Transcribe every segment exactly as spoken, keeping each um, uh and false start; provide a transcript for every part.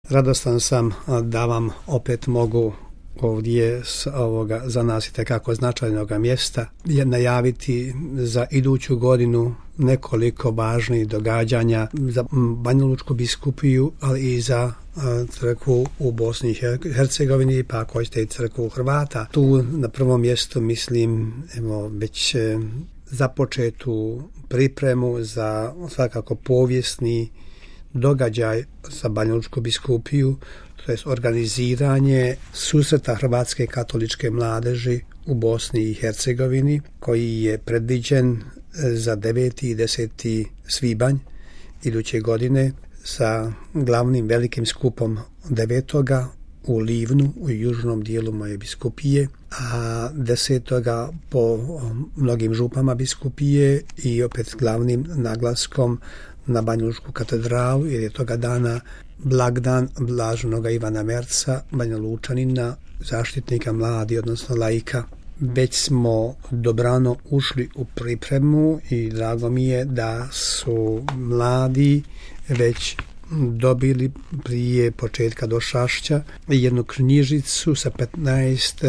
radostan sam da vam opet mogu ovdje s ovoga za nas i tekako značajnog mjesta je najaviti za iduću godinu nekoliko važnih događanja za Banjalučku biskupiju, ali i za crkvu u Bosni i Hercegovini, pa ako hoćete i crkvu Hrvata. Tu na prvom mjestu mislim evo, već započetu pripremu za svakako povijesni događaj za Banjalučku biskupiju, to je organiziranje susreta Hrvatske katoličke mladeži u Bosni i Hercegovini, koji je predviđen za deveti i deseti svibanj iduće godine sa glavnim velikim skupom devetoga u Livnu, u južnom dijelu moje biskupije, a desetoga po mnogim župama biskupije i opet glavnim naglaskom na Banjalučku katedralu, jer je toga dana blagdan blaženoga Ivana Merca, Banjalučanina, zaštitnika mladi, odnosno laika. Već smo dobrano ušli u pripremu i drago mi je da su mladi već dobili prije početka došašća jednu knjižicu sa petnaest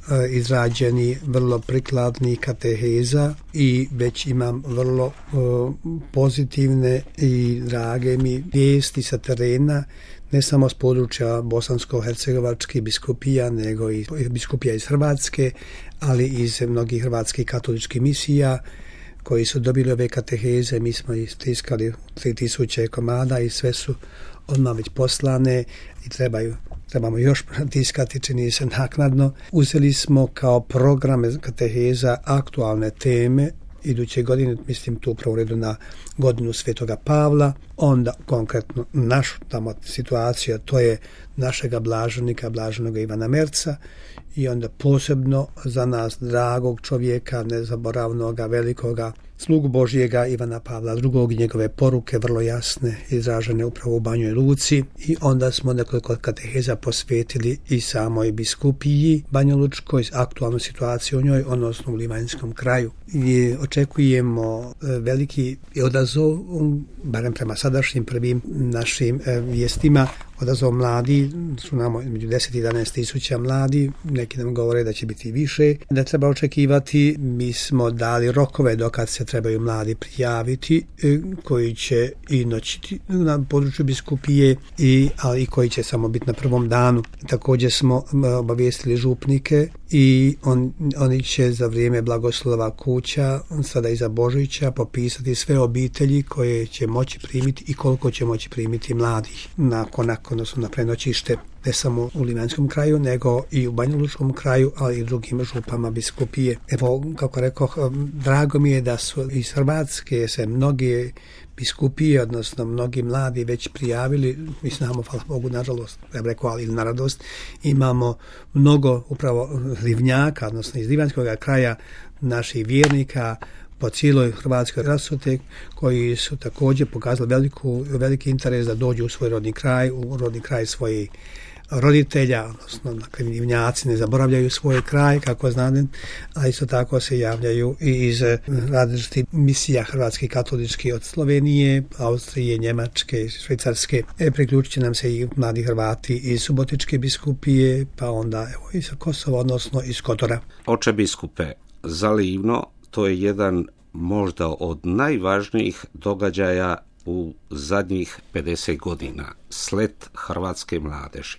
izrađeni vrlo prikladnih kateheza i već imam vrlo uh, pozitivne i drage mi vijesti sa terena, ne samo s područja bosansko-hercegovačkih biskupija, nego i biskupija iz Hrvatske, ali i iz mnogih hrvatskih katoličkih misija koji su dobili ove kateheze. Mi smo ih tiskali tri tisuće komada i sve su odmah već poslane i trebaju, trebamo još tiskati, čini se naknadno. Uzeli smo kao programe kateheza aktualne teme iduće godine, mislim tu upravo u redu na godinu Svetoga Pavla, onda konkretno našu tamo situaciju, to je našega blaženika, blaženog Ivana Merca, i onda posebno za nas dragog čovjeka, nezaboravnoga, velikoga slugu Božjega Ivana Pavla drugog, njegove poruke vrlo jasne, izražene upravo u Banjoj Luci, i onda smo nekoliko kateheza posvetili i samoj biskupiji Banjalučkoj, aktualnu situaciju u njoj, odnosno u Livanjskom kraju. I očekujemo veliki odazov, barem prema sadašnjim prvim našim vijestima, odazov mladi, su nam među deset i jedanaest tisuća mladi, neki nam govore da će biti više, da treba očekivati. Mi smo dali rokove dokad se trebaju mladi prijaviti, koji će i noćiti na području biskupije, i, ali i koji će samo biti na prvom danu. Također smo obavijestili župnike i on, oni će za vrijeme blagoslova kuća, sada iza Božića, popisati sve obitelji koje će moći primiti i koliko će moći primiti mladih nakon, nakon odnosno na prenoćište, ne samo u Livanjskom kraju, nego i u Banjalučkom kraju, ali i drugim župama biskupije. Evo, kako rekoh, drago mi je da su iz Hrvatske se mnoge biskupije, odnosno mnogi mladi već prijavili. Mi znamo, hvala Bogu, nažalost, ja bih rekao, ali na radost, imamo mnogo upravo Livnjaka, odnosno iz Livanjskog kraja, naših vjernika po cijeloj Hrvatskoj rasuti, koji su također pokazali veliku, veliki interes da dođu u svoj rodni kraj, u rodni kraj svojih roditelja, odnosno dakle, Livnjaci ne zaboravljaju svoj kraj, kako znate, a isto tako se javljaju i iz različitih misija hrvatskih katoličkih od Slovenije, Austrije, Njemačke, Švicarske. E, priključit će nam se i mladi Hrvati iz Subotičke biskupije, pa onda evo, i sa Kosova, odnosno iz Kotora. Oče biskupe, za Livno to je jedan možda od najvažnijih događaja u zadnjih pedeset godina, slet hrvatske mladeži.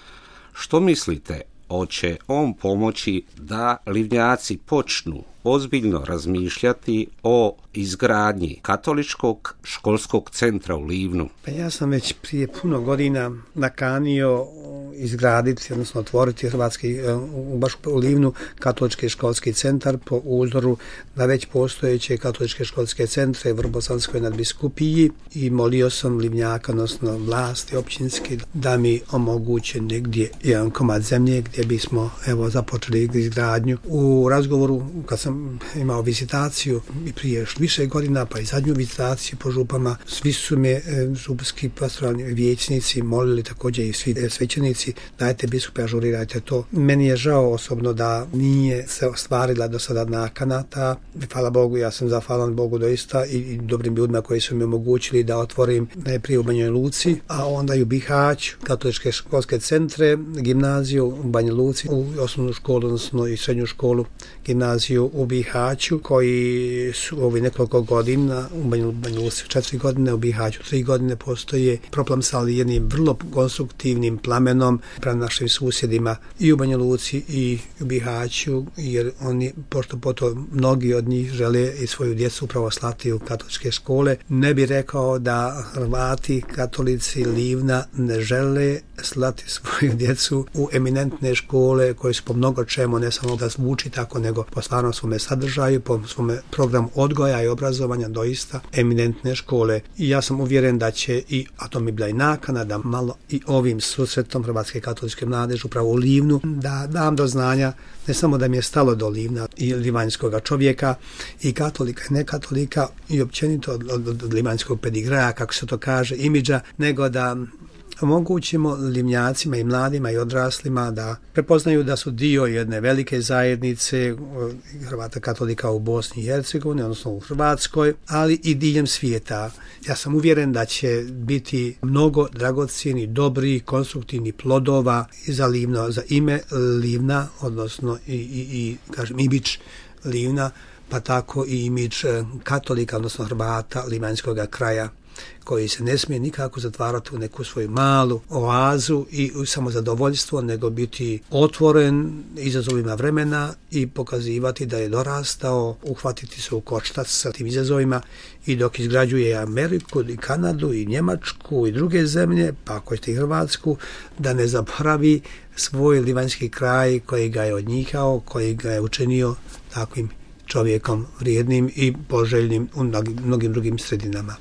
Što mislite, hoće on pomoći da Livnjaci počnu ozbiljno razmišljati o izgradnji katoličkog školskog centra u Livnu? Pa ja sam već prije puno godina nakanio izgraditi, odnosno otvoriti hrvatski, baš u Livnu, katolički školski centar po uzoru na već postojeće katoličke školske centre u Vrbosanskoj nadbiskupiji, i molio sam Livnjaka, odnosno vlasti općinski, da mi omoguće negdje jedan komad zemlje gdje bismo evo započeli izgradnju. U razgovoru kad sam imao vizitaciju i prije još više godina, pa i zadnju vizitaciju po župama, svi su me župski pastoralni vijećnici molili, također i svi svećenici katolici, dajte biskupe, ažurirajte to. Meni je žao osobno da nije se ostvarila do sada nakana ta. Hvala Bogu, ja sam zahvalan Bogu doista i, i dobrim ljudima koji su mi omogućili da otvorim najprije u Banja Luci, a onda i u Bihaću, katoličke školske centre, gimnaziju u Banja Luci, u osnovnu školu, odnosno i srednju školu, gimnaziju u Bihaću, koji su ovi nekoliko godina, u Banja, Banja Luci četiri godine, u Bihaću tri godine postoje, proplamsali jednim vrlo konstruktivnim plamenom prema našim susjedima i u Banja Luci i u Bihaću, jer oni, pošto poto mnogi od njih žele i svoju djecu upravo slati u katoličke škole, ne bi rekao da Hrvati, katolici Livna ne žele slati svoju djecu u eminentne škole koje su po mnogo čemu, ne samo da zvuči tako, nego po stvarnom svome sadržaju, po svome programu odgoja i obrazovanja doista eminentne škole. I ja sam uvjeren da će i, a to mi bila i nakana, da malo i ovim susretom Hrvatske katoličke mladeže upravo u Livnu da dam do znanja ne samo da mi je stalo do Livna i livanjskog čovjeka i katolika i nekatolika i općenito od, od, od livanjskog pedigraja, kako se to kaže, imidža, nego da omogućimo Livnjacima i mladima i odraslima da prepoznaju da su dio jedne velike zajednice Hrvata katolika u Bosni i Hercegovini, odnosno u Hrvatskoj, ali i diljem svijeta. Ja sam uvjeren da će biti mnogo dragocjeni, dobri, konstruktivni plodova za Livno, za ime Livna, odnosno i, i, i kažem, imidž Livna, pa tako i imidž katolika, odnosno Hrvata livanjskog kraja, koji se ne smije nikako zatvarati u neku svoju malu oazu i u samozadovoljstvo, nego biti otvoren izazovima vremena i pokazivati da je dorastao, uhvatiti se u koštac sa tim izazovima i dok izgrađuje Ameriku i Kanadu i Njemačku i druge zemlje, pa ako ćete i Hrvatsku, da ne zaboravi svoj livanjski kraj koji ga je odnjihao, koji ga je učinio takvim čovjekom vrijednim i poželjnim u mnogim, mnogim drugim sredinama.